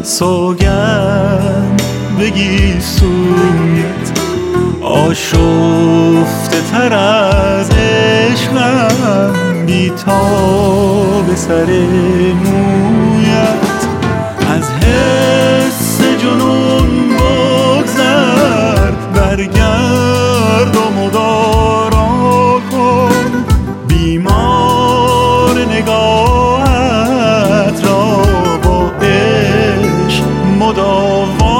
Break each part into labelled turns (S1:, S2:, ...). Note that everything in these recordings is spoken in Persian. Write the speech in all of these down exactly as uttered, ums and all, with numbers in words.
S1: سوگند بگی سویت آشفته تر از عشقم بی تاب سر مویت. از حس جنون بگذر برگرد و مدارا کن بیمار نگاهت را با عشق مداوا.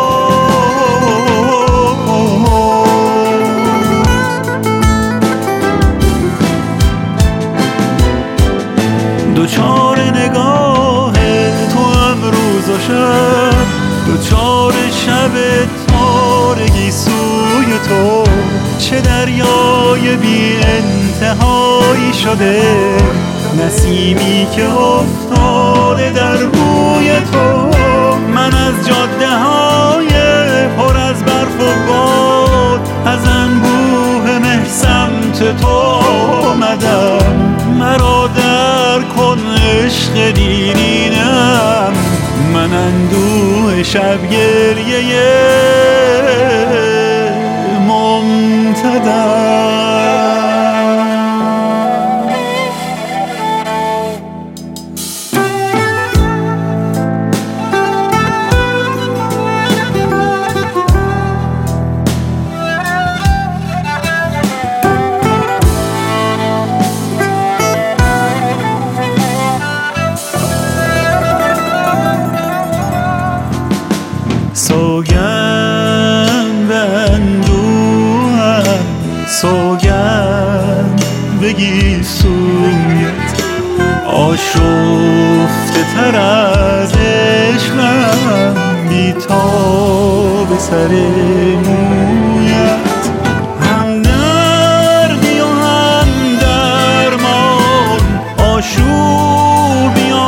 S1: دوچار نگاه تو امروز و شب، دوچار شب تارگی سوی تو، چه دریای بی انتهایی شده نسیمی که افتاده در روی تو. من از جاده های پر از برف و باد از انبوه مه سمت تو آمدم. مرا در کن عشق دیرینم، من اندوه شب گریه ممتدم. سوگند به اندوهم، سوگند بگی سویت آشفته تر از عشقم بی تاب سر مویت. هم دردی و هم درمان، آشوبی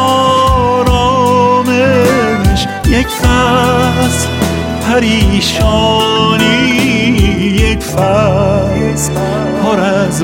S1: آرامش، یک فصل پریشانی، یک فصل پر از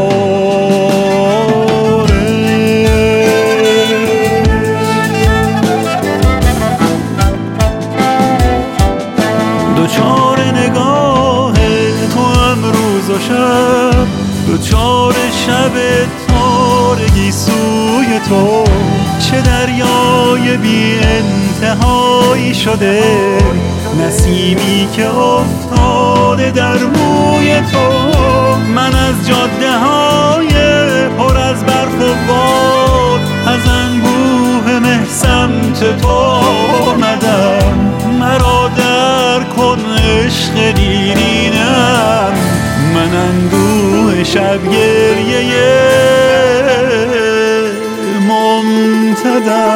S1: بارش. دوچار نگاه تو امروز و شب، دوچار شب تارگی سوی تو، چه دریای بی انتهایی شده نسیمی که افتاده در روی تو. من از جاده های پر از برف و باد از انبوه مه سمت تو آمدم. مرا در کن عشق دیرینم، من اندوه شب گریه ممتدم.